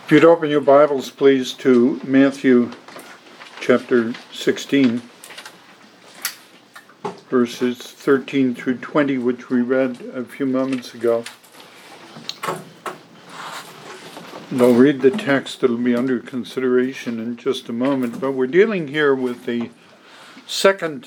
If you'd open your Bibles, please, to Matthew chapter 16, verses 13 through 20, which we read a few moments ago. And I'll read the text that will be under consideration in just a moment, but we're dealing here with the second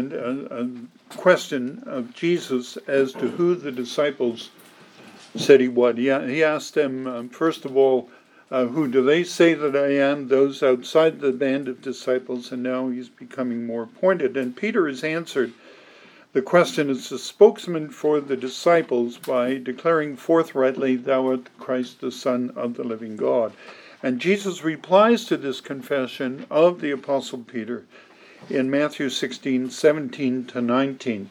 question of Jesus as to who the disciples said he was. He asked them, first of all, who do they say that I am? Those outside the band of disciples, and now he's becoming more pointed. And Peter has answered the question as the spokesman for the disciples by declaring forthrightly, "Thou art Christ, the Son of the living God." And Jesus replies to this confession of the Apostle Peter in Matthew 16, 17 to 19.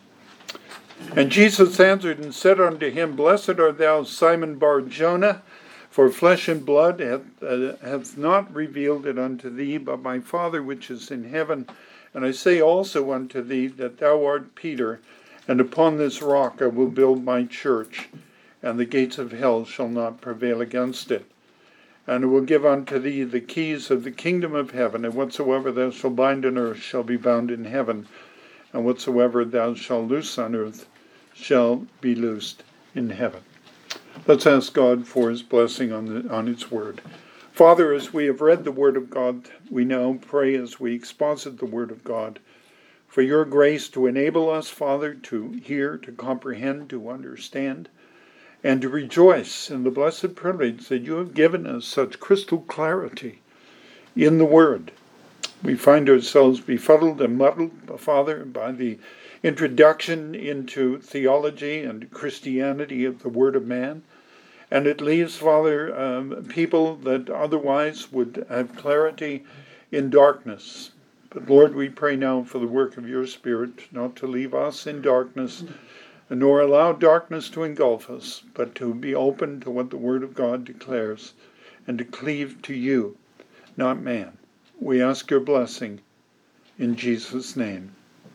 And Jesus answered and said unto him, "Blessed art thou, Simon Bar-Jonah, for flesh and blood hath not revealed it unto thee, but my Father which is in heaven. And I say also unto thee that thou art Peter, and upon this rock I will build my church, and the gates of hell shall not prevail against it. And I will give unto thee the keys of the kingdom of heaven, and whatsoever thou shalt bind on earth shall be bound in heaven, and whatsoever thou shalt loose on earth shall be loosed in heaven." Let's ask God for his blessing on his word. Father, as we have read the word of God, we now pray as we exposit the word of God for your grace to enable us, Father, to hear, to comprehend, to understand, and to rejoice in the blessed privilege that you have given us such crystal clarity in the word. We find ourselves befuddled and muddled, Father, by the introduction into theology and Christianity of the Word of man. And it leaves, Father, people that otherwise would have clarity in darkness. But Lord, we pray now for the work of your Spirit, not to leave us in darkness, nor allow darkness to engulf us, but to be open to what the Word of God declares, and to cleave to you, not man. We ask your blessing in Jesus' name.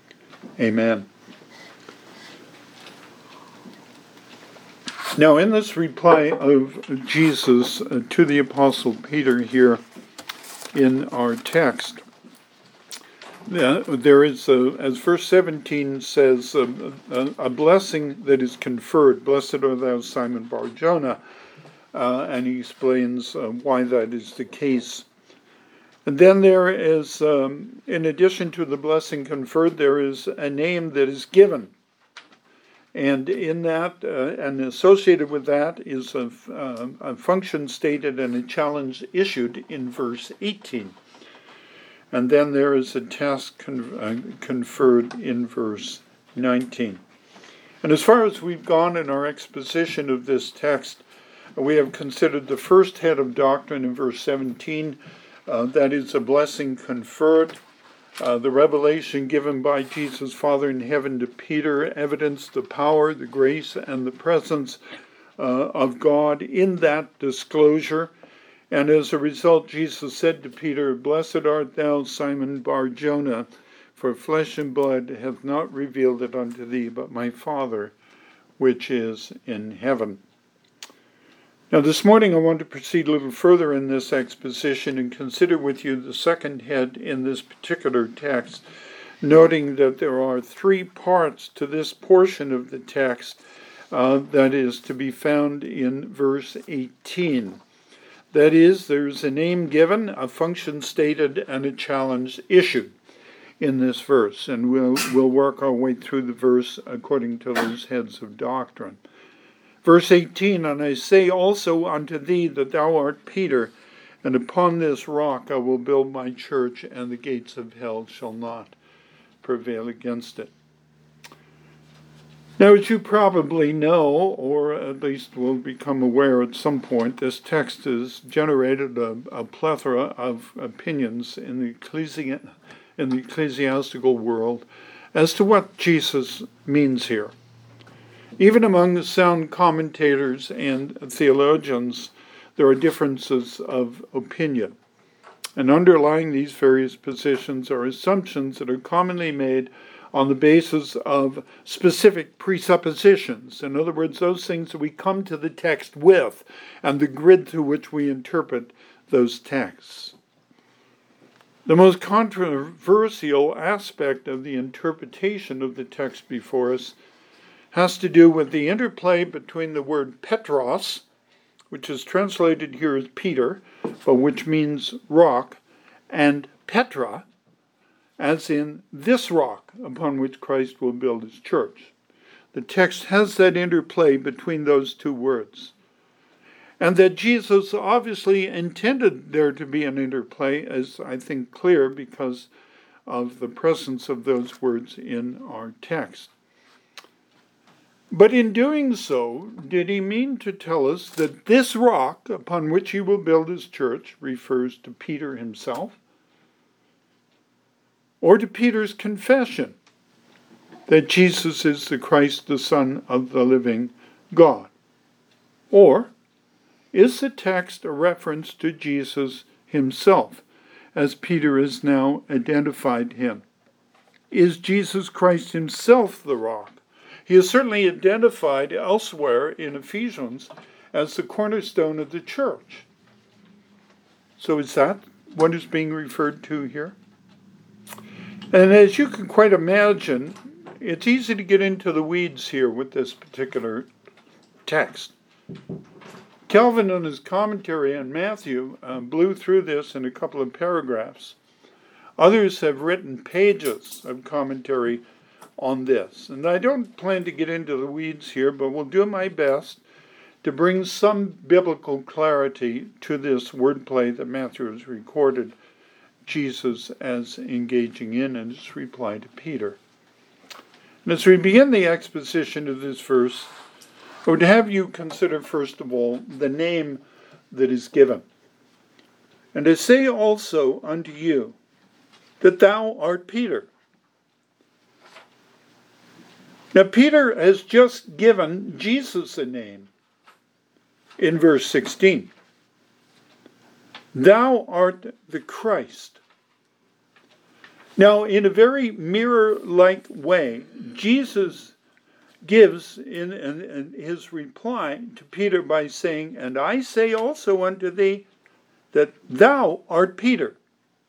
Amen. Now, in this reply of Jesus to the Apostle Peter here in our text, there is, as verse 17 says, a blessing that is conferred. "Blessed art thou, Simon Bar-Jonah," and he explains why that is the case. And then there is, in addition to the blessing conferred, there is a name that is given. And in that, and associated with that, is a function stated and a challenge issued in verse 18. And then there is a task conferred in verse 19. And as far as we've gone in our exposition of this text, we have considered the first head of doctrine in verse 17, that is a blessing conferred. The revelation given by Jesus, Father in heaven, to Peter evidenced the power, the grace, and the presence of God in that disclosure. And as a result, Jesus said to Peter, "Blessed art thou, Simon Bar-Jonah, for flesh and blood hath not revealed it unto thee, but my Father which is in heaven." Now this morning I want to proceed a little further in this exposition and consider with you the second head in this particular text, noting that there are three parts to this portion of the text that is to be found in verse 18. That is, there's a name given, a function stated, and a challenge issued in this verse. And we'll work our way through the verse according to those heads of doctrine. Verse 18, "And I say also unto thee that thou art Peter, and upon this rock I will build my church, and the gates of hell shall not prevail against it." Now, as you probably know, or at least will become aware at some point, this text has generated a plethora of opinions in the ecclesiastical world as to what Jesus means here. Even among the sound commentators and theologians, there are differences of opinion. And underlying these various positions are assumptions that are commonly made on the basis of specific presuppositions. In other words, those things that we come to the text with and the grid through which we interpret those texts. The most controversial aspect of the interpretation of the text before us has to do with the interplay between the word Petros, which is translated here as Peter, but which means rock, and Petra, as in this rock upon which Christ will build his church. The text has that interplay between those two words. And that Jesus obviously intended there to be an interplay is, I think, clear because of the presence of those words in our text. But in doing so, did he mean to tell us that this rock upon which he will build his church refers to Peter himself? Or to Peter's confession that Jesus is the Christ, the Son of the living God? Or is the text a reference to Jesus himself, as Peter has now identified him? Is Jesus Christ himself the rock? He is certainly identified elsewhere in Ephesians as the cornerstone of the church. So is that what is being referred to here? And as you can quite imagine, it's easy to get into the weeds here with this particular text. Calvin, in his commentary on Matthew, blew through this in a couple of paragraphs. Others have written pages of commentary on this. And I don't plan to get into the weeds here, but will do my best to bring some biblical clarity to this wordplay that Matthew has recorded Jesus as engaging in his reply to Peter. And as we begin the exposition of this verse, I would have you consider, first of all, the name that is given. And I say also unto you that thou art Peter. Now, Peter has just given Jesus a name in verse 16. Thou art the Christ. Now, in a very mirror-like way, Jesus gives in his reply to Peter by saying, and I say also unto thee that thou art Peter.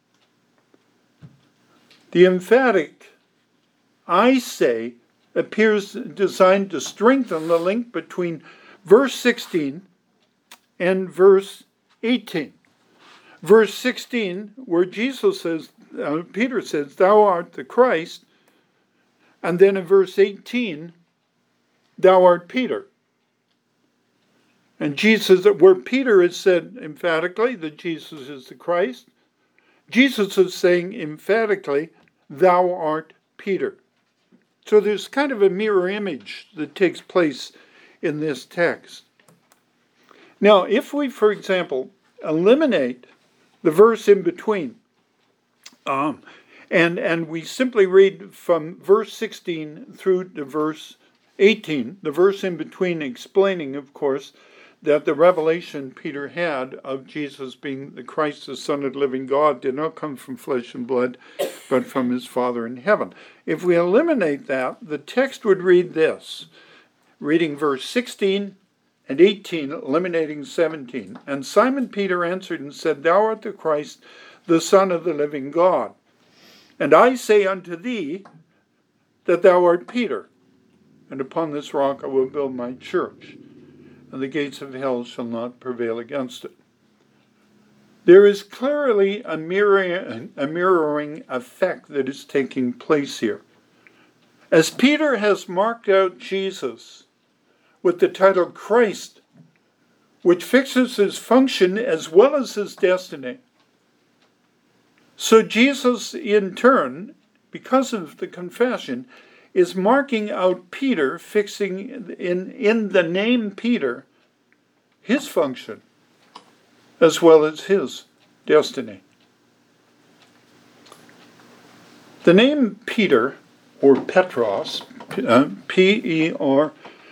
The emphatic I say appears designed to strengthen the link between verse 16 and verse 18. Verse 16, where Jesus says, Peter says, thou art the Christ, and then in verse 18, thou art Peter. And Jesus, where Peter has said emphatically that Jesus is the Christ, Jesus is saying emphatically, thou art Peter. So there's kind of a mirror image that takes place in this text. Now, if we, for example, eliminate the verse in between, and we simply read from verse 16 through to verse 18, the verse in between explaining, of course, that the revelation Peter had of Jesus being the Christ, the Son of the living God, did not come from flesh and blood, but from his Father in heaven. If we eliminate that, the text would read this, reading verse 16 and 18, eliminating 17. And Simon Peter answered and said, thou art the Christ, the Son of the living God. And I say unto thee that thou art Peter, and upon this rock I will build my church, and the gates of hell shall not prevail against it. There is clearly a mirroring effect that is taking place here. As Peter has marked out Jesus with the title Christ, which fixes his function as well as his destiny, so Jesus in turn, because of the confession, is marking out Peter, fixing in the name Peter, his function, as well as his destiny. The name Peter, or Petros, Petros,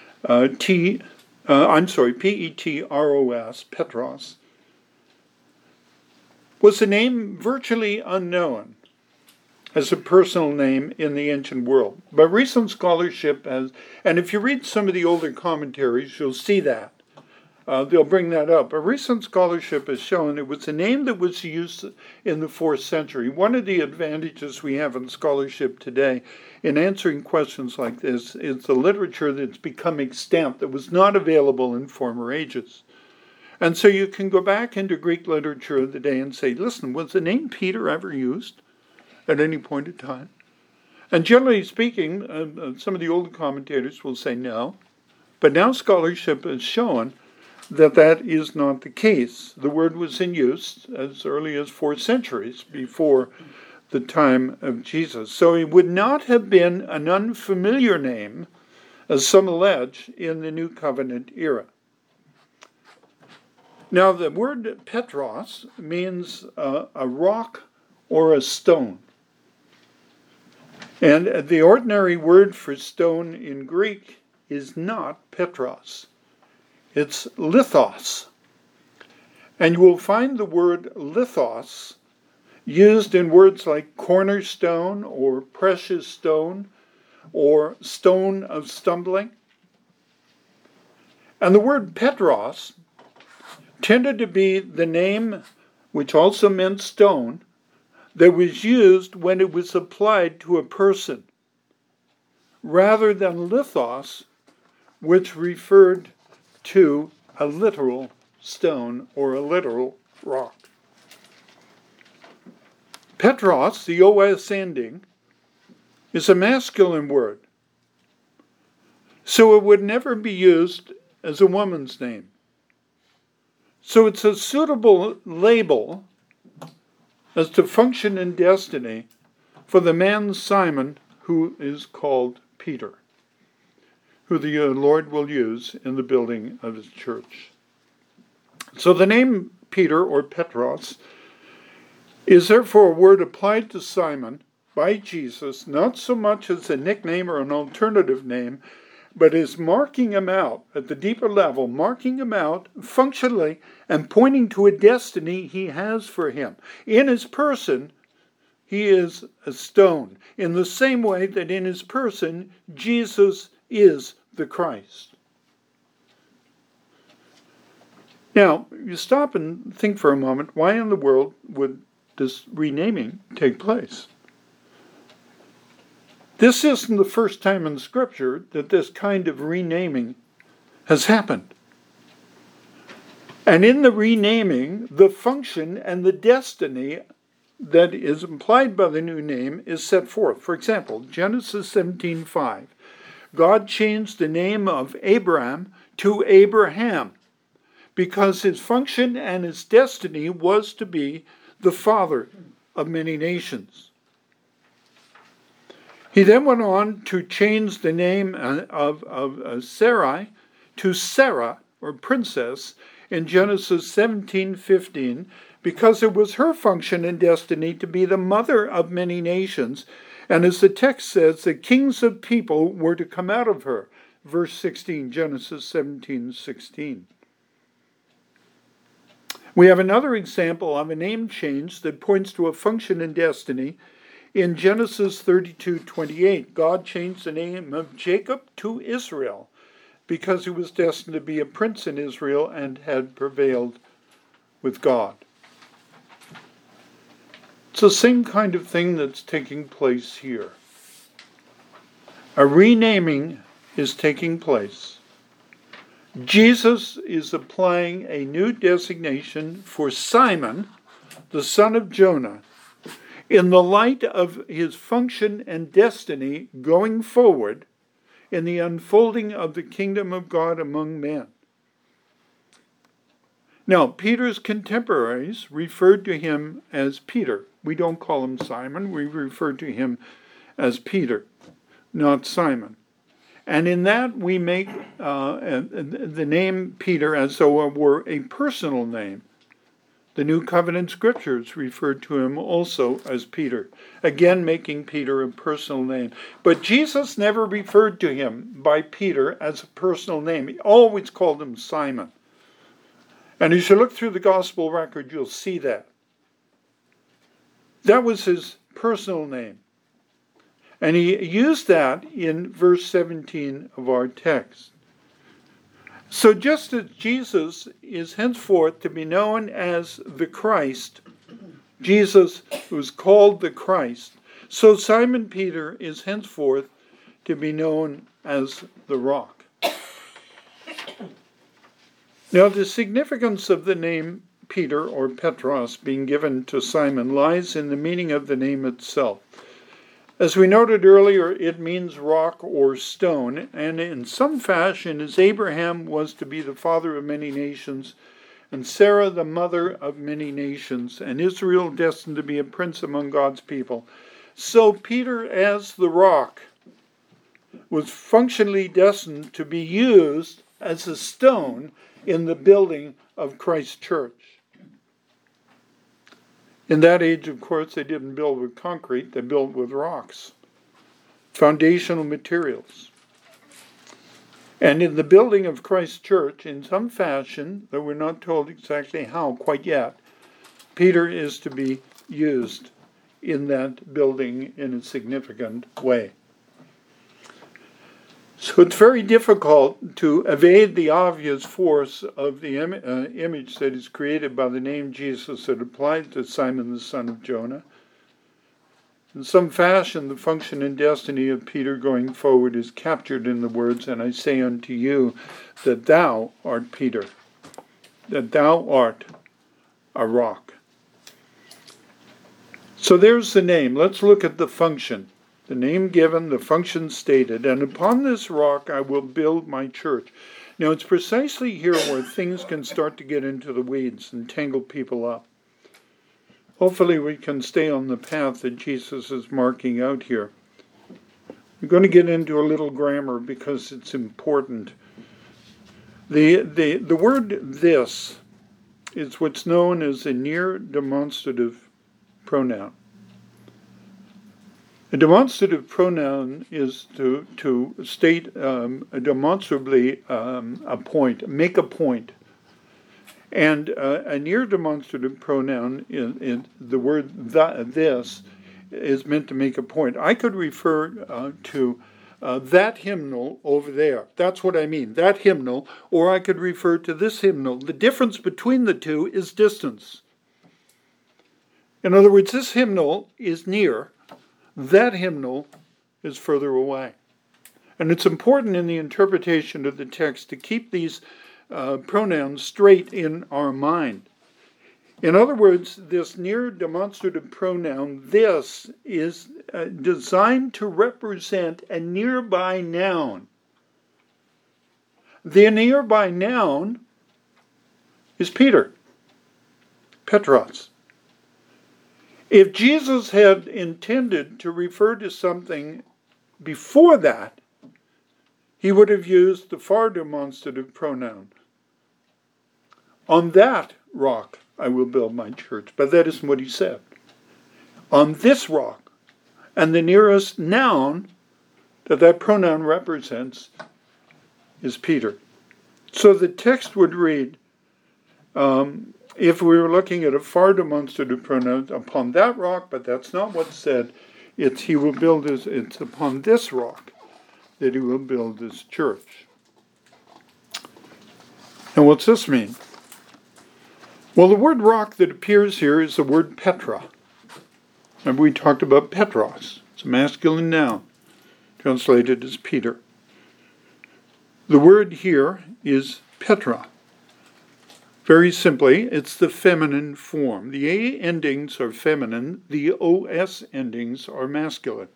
Petros, was a name virtually unknown as a personal name in the ancient world. But recent scholarship has, and if you read some of the older commentaries, you'll see that. They'll bring that up. But recent scholarship has shown it was a name that was used in the 4th century. One of the advantages we have in scholarship today in answering questions like this is the literature that's become extant that was not available in former ages. And so you can go back into Greek literature of the day and say, listen, was the name Peter ever used at any point in time? And generally speaking, some of the older commentators will say no. But now scholarship has shown that that is not the case. The word was in use as early as 4 centuries before the time of Jesus. So it would not have been an unfamiliar name, as some allege, in the New Covenant era. Now, the word Petros means a rock or a stone. And the ordinary word for stone in Greek is not Petros. It's lithos. And you will find the word lithos used in words like cornerstone or precious stone or stone of stumbling. And the word Petros tended to be the name, which also meant stone, that was used when it was applied to a person, rather than lithos, which referred to a literal stone or a literal rock. Petros, the OS ending, is a masculine word, so it would never be used as a woman's name. So it's a suitable label as to function and destiny for the man Simon who is called Peter, who the Lord will use in the building of his church. So the name Peter, or Petros, is therefore a word applied to Simon by Jesus, not so much as a nickname or an alternative name, but is marking him out at the deeper level, marking him out functionally and pointing to a destiny he has for him. In his person, he is a stone, in the same way that in his person, Jesus is the Christ. Now, you stop and think for a moment, why in the world would this renaming take place? This isn't the first time in Scripture that this kind of renaming has happened. And in the renaming, the function and the destiny that is implied by the new name is set forth. For example, Genesis 17:5. God changed the name of Abram to Abraham because his function and his destiny was to be the father of many nations. He then went on to change the name of Sarai to Sarah, or princess, in Genesis 17:15, because it was her function and destiny to be the mother of many nations. And as the text says, the kings of people were to come out of her. Verse 16, Genesis 17:16. We have another example of a name change that points to a function and destiny. In Genesis 32:28, God changed the name of Jacob to Israel because he was destined to be a prince in Israel and had prevailed with God. It's the same kind of thing that's taking place here. A renaming is taking place. Jesus is applying a new designation for Simon, the son of Jonah, in the light of his function and destiny going forward in the unfolding of the kingdom of God among men. Now, Peter's contemporaries referred to him as Peter. We don't call him Simon. We refer to him as Peter, not Simon. And in that we make the name Peter as though it were a personal name. The New Covenant Scriptures referred to him also as Peter, again making Peter a personal name. But Jesus never referred to him by Peter as a personal name. He always called him Simon. And as you look through the gospel record, you'll see that. That was his personal name. And he used that in verse 17 of our text. So just as Jesus is henceforth to be known as the Christ, Jesus was called the Christ, so Simon Peter is henceforth to be known as the Rock. Now, the significance of the name Peter or Petros being given to Simon lies in the meaning of the name itself. As we noted earlier, it means rock or stone, and in some fashion, as Abraham was to be the father of many nations, and Sarah the mother of many nations, and Israel destined to be a prince among God's people, so Peter as the rock was functionally destined to be used as a stone in the building of Christ's church. In that age, of course, they didn't build with concrete, they built with rocks, foundational materials. And in the building of Christ's church, in some fashion, though we're not told exactly how quite yet, Peter is to be used in that building in a significant way. So it's very difficult to evade the obvious force of the image that is created by the name Jesus that applies to Simon the son of Jonah. In some fashion, the function and destiny of Peter going forward is captured in the words, "And I say unto you that thou art Peter, that thou art a rock." So there's the name. Let's look at the function. The name given, the function stated, "And upon this rock I will build my church." Now it's precisely here where things can start to get into the weeds and tangle people up. Hopefully we can stay on the path that Jesus is marking out here. We're going to get into a little grammar because it's important. The word "this" is what's known as a near demonstrative pronoun. A demonstrative pronoun is to state demonstrably a point, make a point. And a near demonstrative pronoun, in the word "this," is meant to make a point. I could refer to that hymnal over there. That's what I mean, that hymnal. Or I could refer to this hymnal. The difference between the two is distance. In other words, this hymnal is near. That hymnal is further away. And it's important in the interpretation of the text to keep these pronouns straight in our mind. In other words, this near demonstrative pronoun, "this," is designed to represent a nearby noun. The nearby noun is Peter, Petros. If Jesus had intended to refer to something before that, he would have used the far demonstrative pronoun. "On that rock I will build my church." But that isn't what he said. On this rock. And the nearest noun that pronoun represents is Peter. So the text would read, if we were looking at a far demonstrative pronoun, "upon that rock," but that's not what's said. It's upon this rock that he will build his church. And what's this mean? Well, the word rock that appears here is the word Petra. Remember we talked about Petros. It's a masculine noun, translated as Peter. The word here is Petra. Very simply, it's the feminine form. The A endings are feminine, the OS endings are masculine.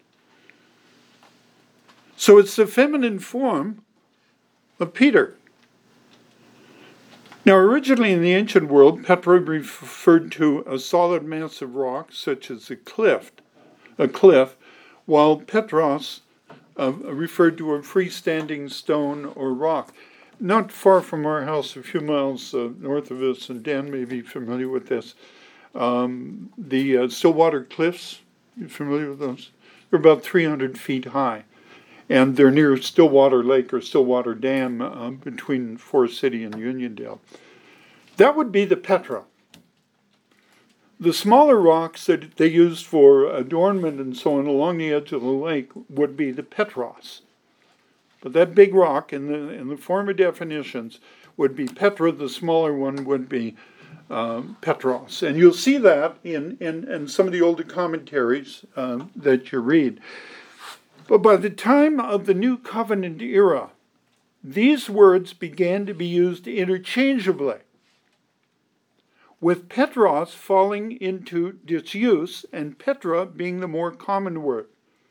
So it's the feminine form of Peter. Now, originally in the ancient world, Petra referred to a solid mass of rock, such as a cliff, while Petros referred to a freestanding stone or rock. Not far from our house, a few miles north of us, and Dan may be familiar with this, the Stillwater Cliffs, you familiar with those? They're about 300 feet high, and they're near Stillwater Lake or Stillwater Dam between Forest City and Uniondale. That would be the Petra. The smaller rocks that they used for adornment and so on along the edge of the lake would be the Petros. But that big rock in the former definitions would be Petra, the smaller one would be Petros. And you'll see that in some of the older commentaries that you read. But by the time of the New Covenant era, these words began to be used interchangeably, with Petros falling into disuse and Petra being the more common word.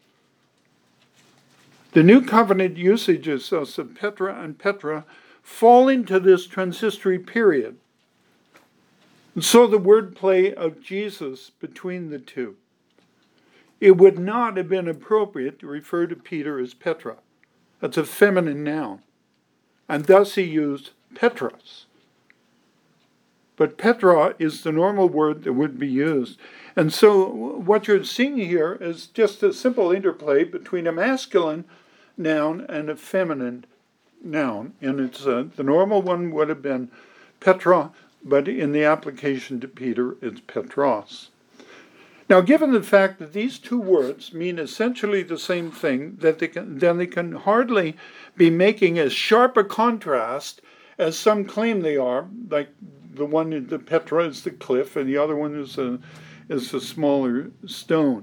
The New Covenant usages of Petra and Petra fall into this transitory period. And so the wordplay of Jesus between the two. It would not have been appropriate to refer to Peter as Petra. That's a feminine noun. And thus he used Petros. But Petra is the normal word that would be used. And so what you're seeing here is just a simple interplay between a masculine noun and a feminine noun. And it's the normal one would have been Petra, but in the application to Peter, it's Petros. Now, given the fact that these two words mean essentially the same thing, that they can hardly be making as sharp a contrast as some claim they are, like the one, the Petra is the cliff, and the other one is a smaller stone.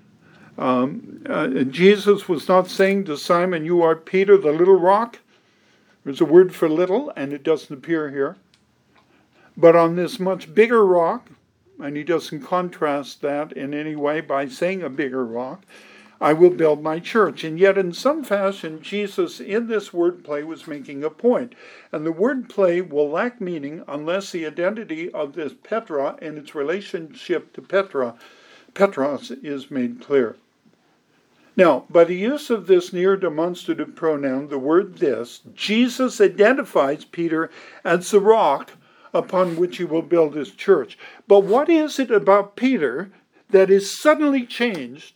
Jesus was not saying to Simon, "You are Peter, the little rock." There's a word for little, and it doesn't appear here. But on this much bigger rock, and he doesn't contrast that in any way by saying a bigger rock, I will build my church. And yet in some fashion, Jesus in this wordplay was making a point. And the wordplay will lack meaning unless the identity of this Petra and its relationship to Petros is made clear. Now, by the use of this near demonstrative pronoun, the word this, Jesus identifies Peter as the rock upon which he will build his church. But what is it about Peter that is suddenly changed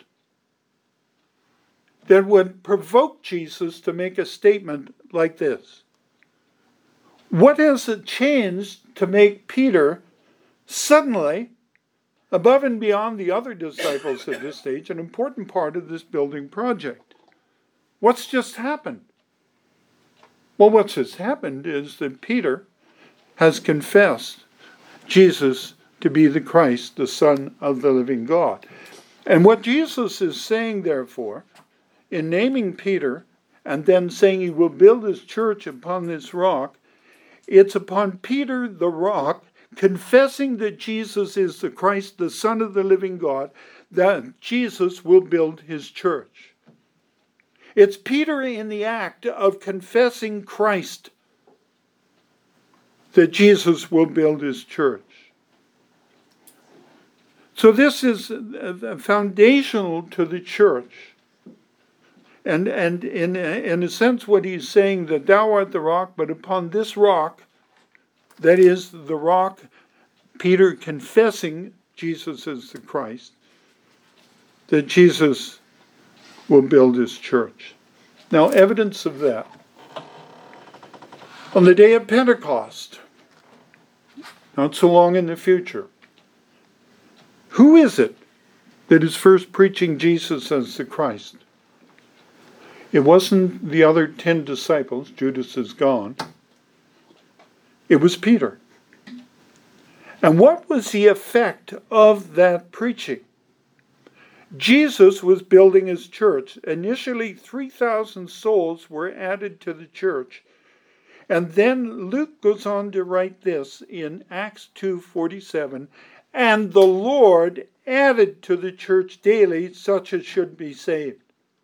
that would provoke Jesus to make a statement like this? What has it changed to make Peter suddenly, above and beyond the other disciples at this stage, an important part of this building project? What's just happened? Well, what's just happened is that Peter has confessed Jesus to be the Christ, the Son of the living God. And what Jesus is saying, therefore, in naming Peter and then saying he will build his church upon this rock, it's upon Peter, the rock, confessing that Jesus is the Christ, the Son of the living God, that Jesus will build his church. It's Peter in the act of confessing Christ that Jesus will build his church. So this is foundational to the church. And in a sense what he's saying, that thou art the rock, but upon this rock, that is the rock, Peter confessing Jesus as the Christ, that Jesus will build his church. Now, evidence of that. On the day of Pentecost, not so long in the future, who is it that is first preaching Jesus as the Christ? It wasn't the other 10 disciples, Judas is gone. It was Peter. And what was the effect of that preaching? Jesus was building his church. Initially, 3,000 souls were added to the church. And then Luke goes on to write this in Acts 2:47, and the Lord added to the church daily such as should be saved.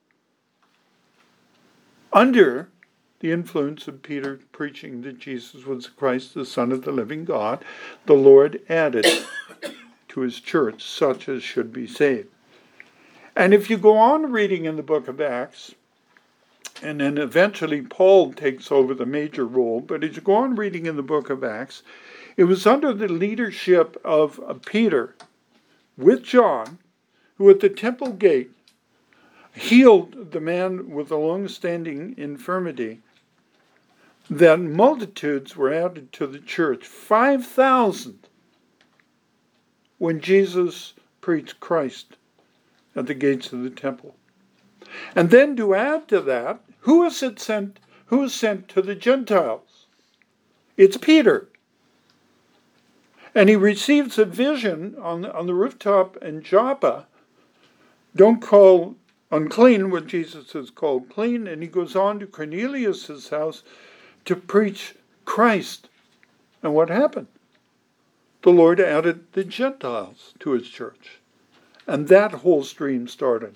Under the influence of Peter preaching that Jesus was Christ, the Son of the living God, the Lord added to his church such as should be saved. And if you go on reading in the book of Acts, and then eventually Paul takes over the major role, but as you go on reading in the book of Acts, it was under the leadership of Peter with John, who at the temple gate healed the man with a long-standing infirmity, that multitudes were added to the church. 5,000 when Jesus preached Christ at the gates of the temple. And then to add to that, who is sent to the Gentiles? It's Peter. And he receives a vision on the rooftop in Joppa. Don't call unclean what Jesus has called clean. And he goes on to Cornelius' house to preach Christ. And what happened? The Lord added the Gentiles to his church. And that whole stream started.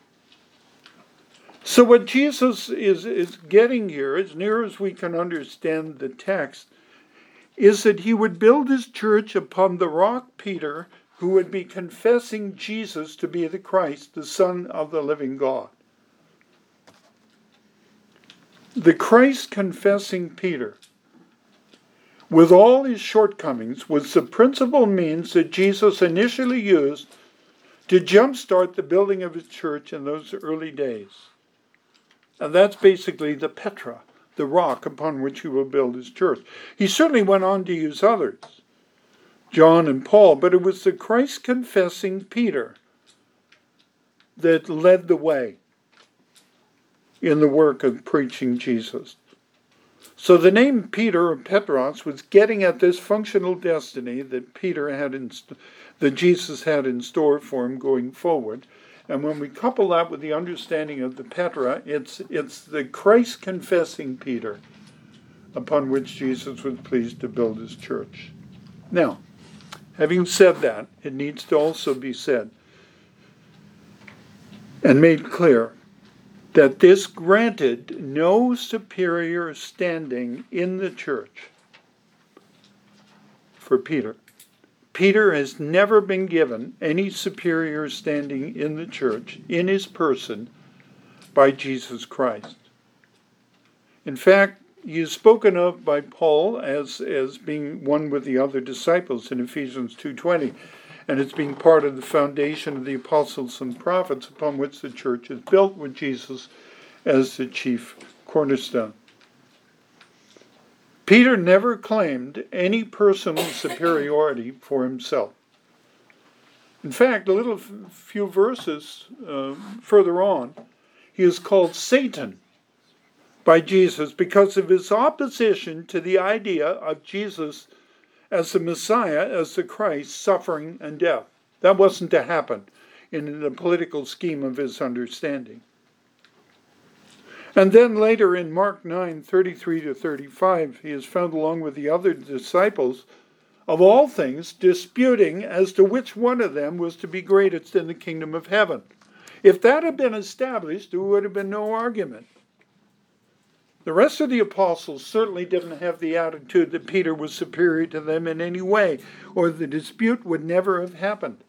So what Jesus is getting here, as near as we can understand the text, is that he would build his church upon the rock Peter, who would be confessing Jesus to be the Christ, the Son of the living God. The Christ-confessing Peter, with all his shortcomings, was the principal means that Jesus initially used to jumpstart the building of his church in those early days. And that's basically the Petra, the rock upon which he will build his church. He certainly went on to use others, John and Paul, but it was the Christ-confessing Peter that led the way in the work of preaching Jesus. So the name Peter, or Petros, was getting at this functional destiny that that Jesus had in store for him going forward. And when we couple that with the understanding of the Petra, it's the Christ-confessing Peter upon which Jesus was pleased to build his church. Now, having said that, it needs to also be said and made clear that this granted no superior standing in the church for Peter. Peter has never been given any superior standing in the church, in his person, by Jesus Christ. In fact, he is spoken of by Paul as being one with the other disciples in Ephesians 2:20, and it's being part of the foundation of the apostles and prophets upon which the church is built, with Jesus as the chief cornerstone. Peter never claimed any personal superiority for himself. In fact, a few verses further on, he is called Satan by Jesus because of his opposition to the idea of Jesus as the Messiah, as the Christ, suffering and death. That wasn't to happen in the political scheme of his understanding. And then later in Mark 9:33-35, he is found along with the other disciples, of all things, disputing as to which one of them was to be greatest in the kingdom of heaven. If that had been established, there would have been no argument. The rest of the apostles certainly didn't have the attitude that Peter was superior to them in any way, or the dispute would never have happened.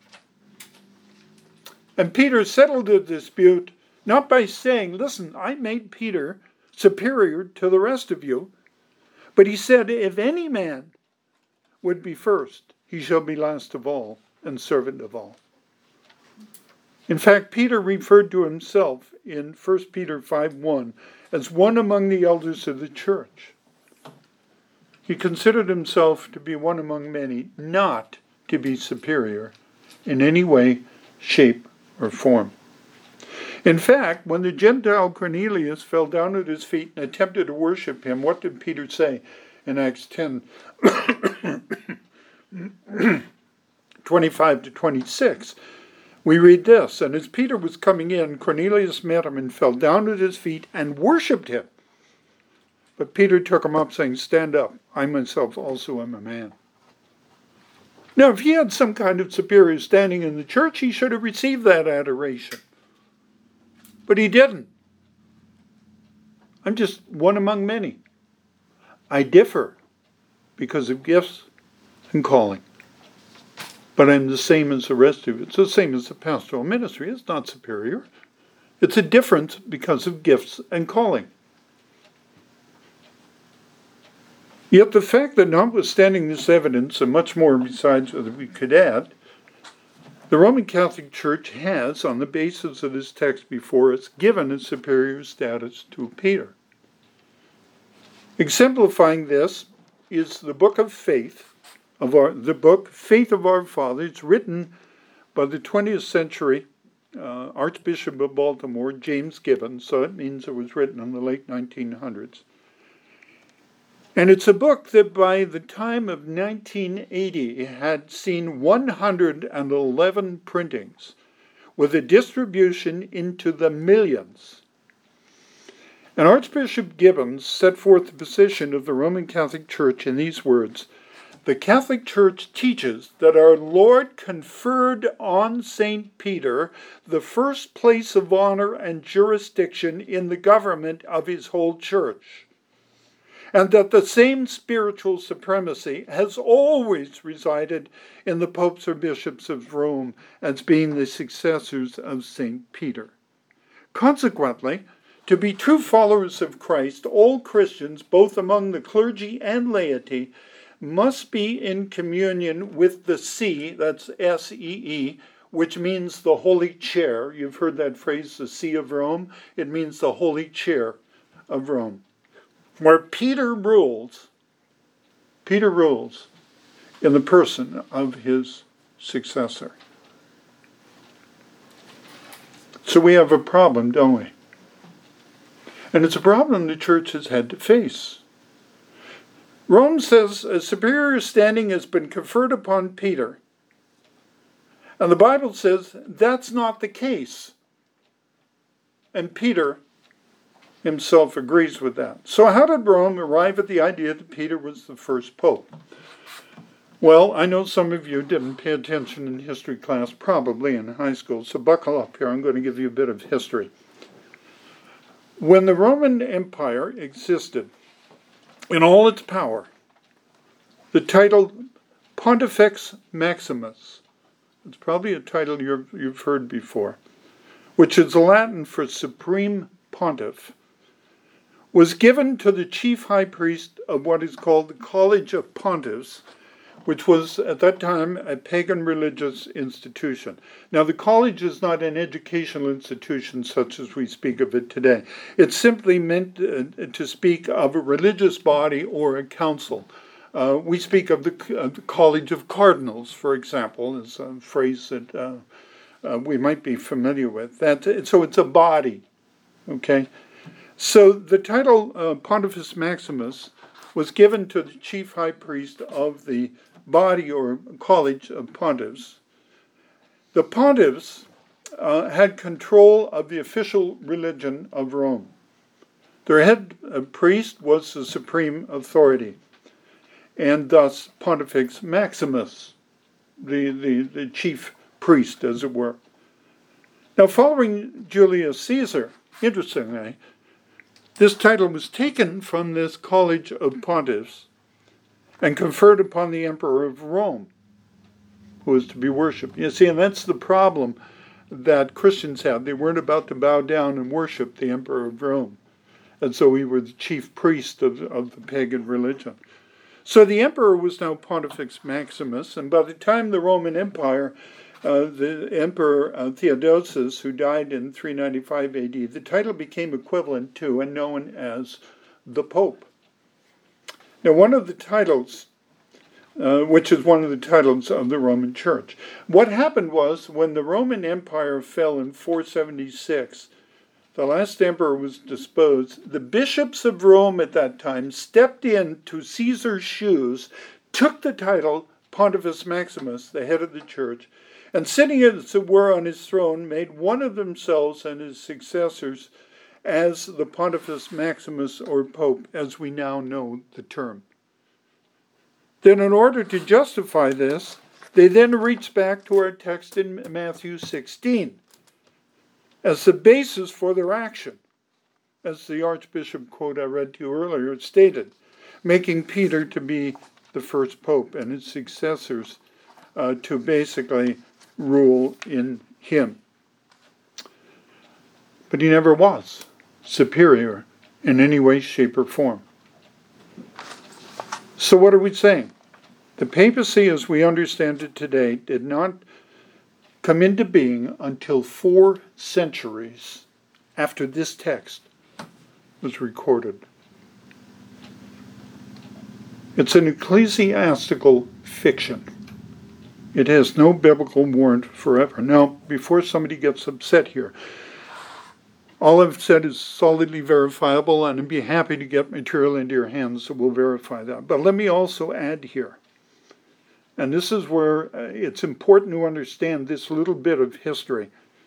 And Peter settled the dispute not by saying, listen, I made Peter superior to the rest of you, but he said, if any man would be first, he shall be last of all and servant of all. In fact, Peter referred to himself in 1 Peter 5:1 as one among the elders of the church. He considered himself to be one among many, not to be superior in any way, shape, or form. In fact, when the Gentile Cornelius fell down at his feet and attempted to worship him, what did Peter say in Acts 10, 25-26? We read this, and as Peter was coming in, Cornelius met him and fell down at his feet and worshipped him. But Peter took him up, saying, stand up, I myself also am a man. Now, if he had some kind of superior standing in the church, he should have received that adoration. But he didn't. I'm just one among many. I differ because of gifts and calling. But I'm the same as the rest of you. It's the same as the pastoral ministry. It's not superior. It's a difference because of gifts and calling. Yet the fact that notwithstanding this evidence, and much more besides that we could add, the Roman Catholic Church has, on the basis of this text before us, given a superior status to Peter. Exemplifying this is the Book of Faith of the book Faith of Our Fathers, written by the 20th century Archbishop of Baltimore, James Gibbon. So it means it was written in the late 1900s. And it's a book that by the time of 1980 had seen 111 printings with a distribution into the millions. And Archbishop Gibbon set forth the position of the Roman Catholic Church in these words: "The Catholic Church teaches that our Lord conferred on St. Peter the first place of honor and jurisdiction in the government of his whole church, and that the same spiritual supremacy has always resided in the popes or bishops of Rome as being the successors of St. Peter. Consequently, to be true followers of Christ, all Christians, both among the clergy and laity, must be in communion with the See, that's S-E-E, which means the Holy Chair. You've heard that phrase, the See of Rome. It means the Holy Chair of Rome, where Peter rules in the person of his successor." So we have a problem, don't we? And it's a problem the church has had to face. Rome says a superior standing has been conferred upon Peter. And the Bible says that's not the case. And Peter himself agrees with that. So how did Rome arrive at the idea that Peter was the first pope? Well, I know some of you didn't pay attention in history class, probably in high school, so buckle up here. I'm going to give you a bit of history. When the Roman Empire existed in all its power, the title Pontifex Maximus, it's probably a title you've heard before, which is Latin for Supreme Pontiff, was given to the chief high priest of what is called the College of Pontiffs, which was at that time a pagan religious institution. Now, the college is not an educational institution such as we speak of it today. It's simply meant to speak of a religious body or a council. We speak of the College of Cardinals, for example, is a phrase that we might be familiar with. So it's a body, okay? So the title Pontifex Maximus was given to the chief high priest of the body or college of pontiffs. The pontiffs had control of the official religion of Rome. Their head priest was the supreme authority, and thus Pontifex Maximus, the chief priest, as it were. Now, following Julius Caesar, interestingly, this title was taken from this college of pontiffs and conferred upon the emperor of Rome, who was to be worshipped. You see, and that's the problem that Christians had. They weren't about to bow down and worship the emperor of Rome. And so he was the chief priest of the pagan religion. So the emperor was now Pontifex Maximus, and by the time the Roman Empire, the emperor Theodosius, who died in 395 AD, the title became equivalent to and known as the Pope. Now, one of the titles, which is one of the titles of the Roman Church. What happened was, when the Roman Empire fell in 476, the last emperor was deposed, the bishops of Rome at that time stepped into Caesar's shoes, took the title Pontifex Maximus, the head of the church, and sitting as it were on his throne, made one of themselves and his successors as the Pontifex Maximus, or Pope, as we now know the term. Then in order to justify this, they then reached back to our text in Matthew 16 as the basis for their action, as the Archbishop quote I read to you earlier stated, making Peter to be the first Pope and his successors to basically rule in him. But he never was superior in any way, shape, or form. So what are we saying? The papacy, as we understand it today, did not come into being until 4 centuries after this text was recorded. It's an ecclesiastical fiction. It has no biblical warrant forever. Now, before somebody gets upset here, all I've said is solidly verifiable, and I'd be happy to get material into your hands that will verify that. But let me also add here, and this is where it's important to understand this little bit of history,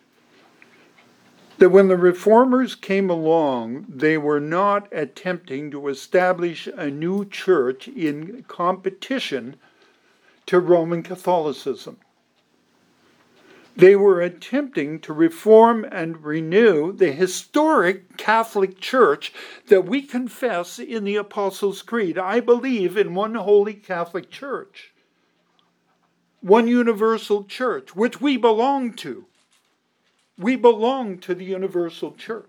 that when the Reformers came along, they were not attempting to establish a new church in competition to Roman Catholicism. They were attempting to reform and renew the historic Catholic Church that we confess in the Apostles' Creed. I believe in one holy Catholic Church, one universal church, which we belong to. We belong to the universal church.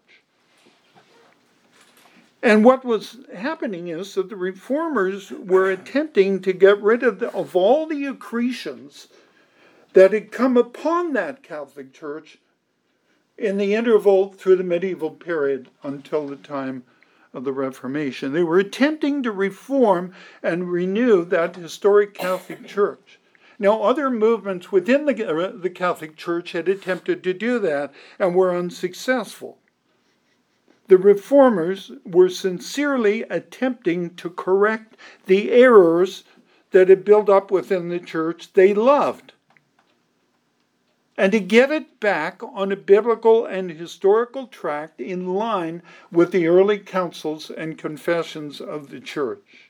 And what was happening is that the Reformers were attempting to get rid of all the accretions that had come upon that Catholic Church in the interval through the medieval period until the time of the Reformation. They were attempting to reform and renew that historic Catholic Church. Now, other movements within the Catholic Church had attempted to do that and were unsuccessful. The Reformers were sincerely attempting to correct the errors that had built up within the church they loved, and to get it back on a biblical and historical track in line with the early councils and confessions of the church.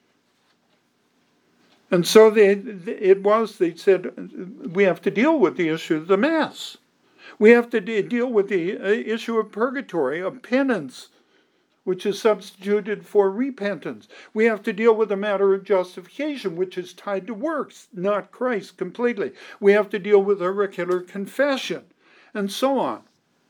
And so they said, we have to deal with the issue of the Mass. We have to deal with the issue of purgatory, of penance, which is substituted for repentance. We have to deal with the matter of justification, which is tied to works, not Christ completely. We have to deal with auricular confession, and so on.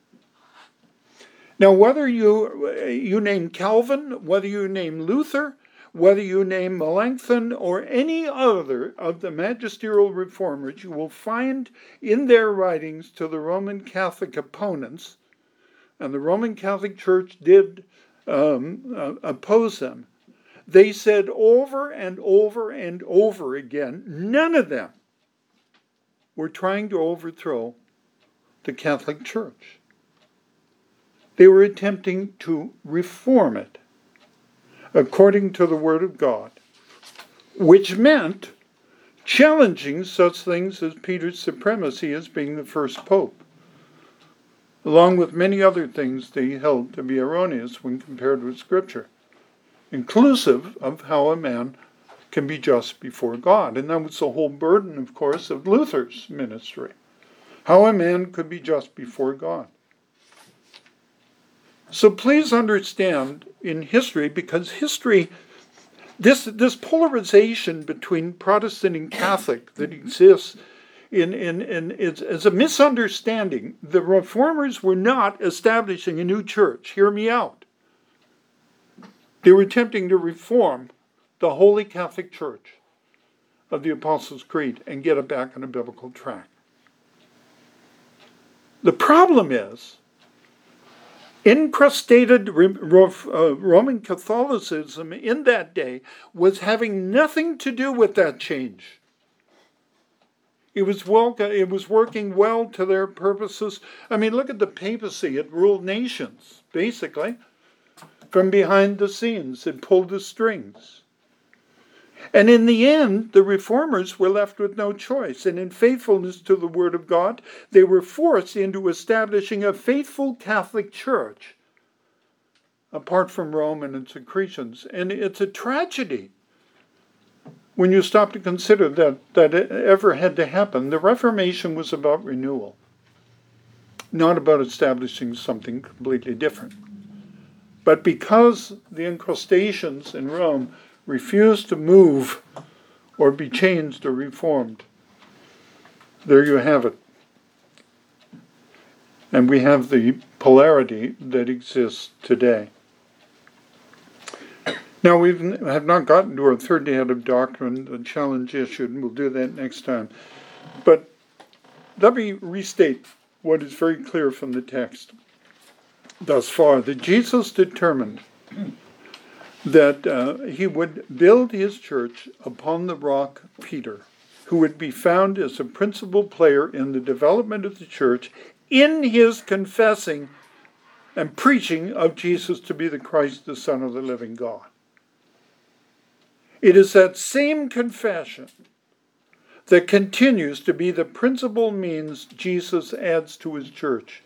Now, whether you name Calvin, whether you name Luther, whether you name Melanchthon or any other of the magisterial reformers, you will find in their writings to the Roman Catholic opponents, and the Roman Catholic Church did oppose them, they said over and over and over again, none of them were trying to overthrow the Catholic Church. They were attempting to reform it according to the Word of God, which meant challenging such things as Peter's supremacy as being the first pope, along with many other things they held to be erroneous when compared with Scripture, inclusive of how a man can be just before God. And that was the whole burden, of course, of Luther's ministry, how a man could be just before God. So please understand in history, because history, this polarization between Protestant and Catholic that exists is a misunderstanding. The Reformers were not establishing a new church. Hear me out. They were attempting to reform the Holy Catholic Church of the Apostles' Creed and get it back on a biblical track. The problem is, incrustated Roman Catholicism in that day was having nothing to do with that change. It was working well to their purposes. I mean, look at the papacy. It ruled nations, basically, from behind the scenes. It pulled the strings. And in the end, the Reformers were left with no choice. And in faithfulness to the Word of God, they were forced into establishing a faithful Catholic Church, apart from Rome and its accretions. And it's a tragedy when you stop to consider that it ever had to happen. The Reformation was about renewal, not about establishing something completely different. But because the incrustations in Rome refused to move or be changed or reformed, there you have it. And we have the polarity that exists today. Now, we have not gotten to our third head of doctrine, the challenge issued, and we'll do that next time. But let me restate what is very clear from the text thus far, that Jesus determined that he would build his church upon the rock Peter, who would be found as a principal player in the development of the church in his confessing and preaching of Jesus to be the Christ, the Son of the living God. It is that same confession that continues to be the principal means Jesus adds to his church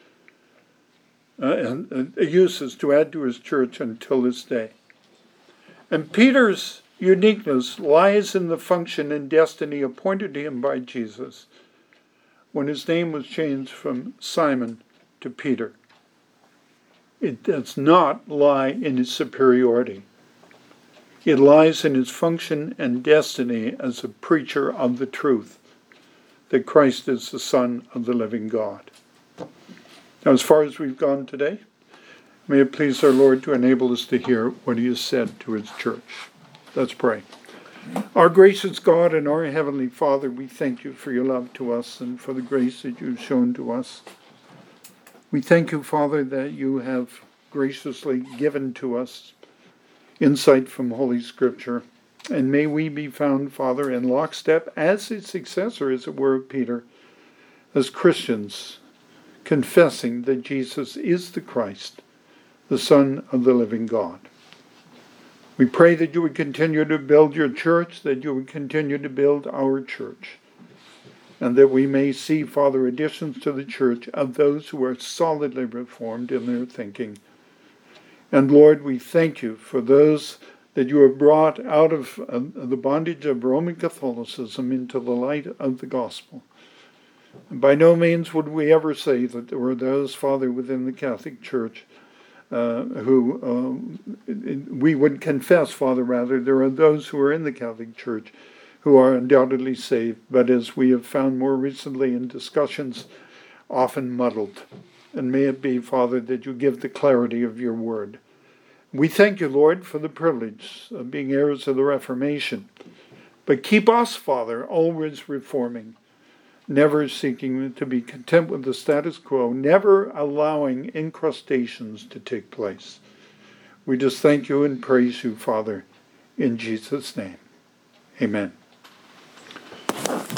and uses to add to his church until this day. And Peter's uniqueness lies in the function and destiny appointed to him by Jesus when his name was changed from Simon to Peter. It does not lie in his superiority. It lies in his function and destiny as a preacher of the truth, that Christ is the Son of the living God. Now, as far as we've gone today, may it please our Lord to enable us to hear what he has said to his church. Let's pray. Our gracious God and our Heavenly Father, we thank you for your love to us and for the grace that you've shown to us. We thank you, Father, that you have graciously given to us insight from Holy Scripture. And may we be found, Father, in lockstep as his successor, as it were, of Peter, as Christians, confessing that Jesus is the Christ, the Son of the living God. We pray that you would continue to build your church, that you would continue to build our church, and that we may see, Father, additions to the church of those who are solidly reformed in their thinking. And Lord, we thank you for those that you have brought out of the bondage of Roman Catholicism into the light of the gospel. And by no means would we ever say that there were those, Father, within the Catholic Church who we would confess, Father, rather, there are those who are in the Catholic Church who are undoubtedly saved, but as we have found more recently in discussions, often muddled. And may it be, Father, that you give the clarity of your word. We thank you, Lord, for the privilege of being heirs of the Reformation. But keep us, Father, always reforming, never seeking to be content with the status quo, never allowing incrustations to take place. We just thank you and praise you, Father, in Jesus' name. Amen.